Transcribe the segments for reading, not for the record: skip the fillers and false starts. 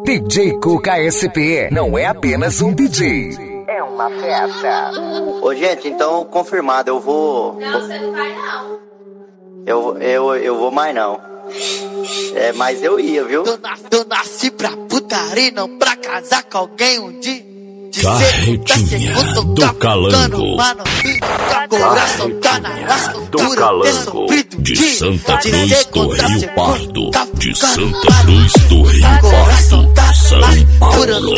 DJ Cuca SP não é apenas um DJ, é uma festa. Ô, gente, então confirmado, eu vou... Não, você não vai não. Eu vou mais não. É, mas eu ia, viu? Eu nasci pra putaria, não pra casar com alguém um dia. Carretinha do Calango. Carretinha do Calango. De Santa Cruz do Rio Pardo. De Santa Cruz do Rio Pardo, São Paulo.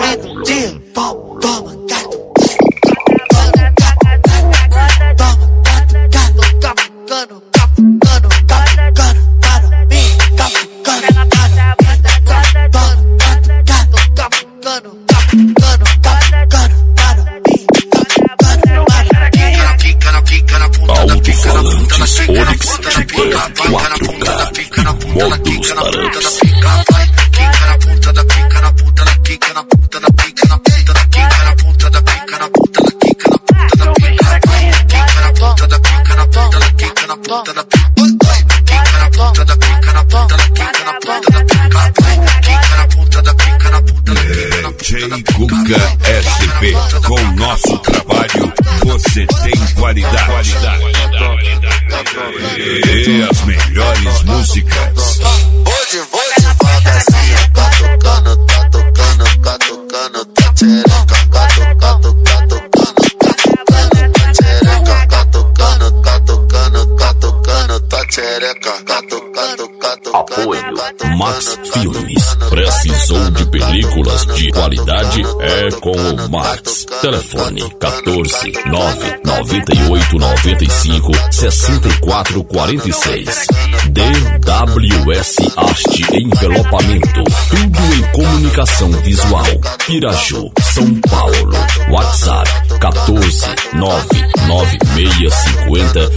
Alto-falantes Onix Titan 4K e módulos Taranx. Quica na ponta da pica, na ponta da quica, na ponta da pica, na ponta da quica, na ponta da pica, na ponta da quica, na ponta da pica. Quica na ponta da pica, na ponta da quica, na ponta da pica. Quica na ponta da pica, na ponta da quica, na ponta da pica. Quica na ponta da pica, na ponta da quica, na ponta da pica. DJ Cuca SP, com nosso trabalho você tem qualidade. E as melhores músicas. Hoje vou devagarzinho, catucando, catucando, catucando, tá tchereca, catucando, catucando, catucando, tá tchereca, catucando, catucando, catucando, tá tchereca, catucando, catucando. Apoio Max Filmes. Precisou de películas de qualidade? É com o Max. Telefone 14 998 95 64 46. DWS Arte Envelopamento. Tudo em comunicação visual. Piraju, São Paulo. WhatsApp 14 99650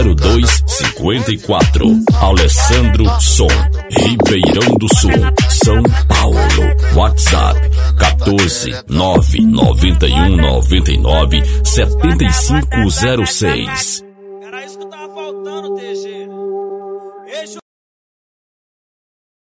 0254. Alessandro Som, Ribeirão do Sul, São Paulo. WhatsApp 14 991 99 7506. Era isso que tava faltando, TG.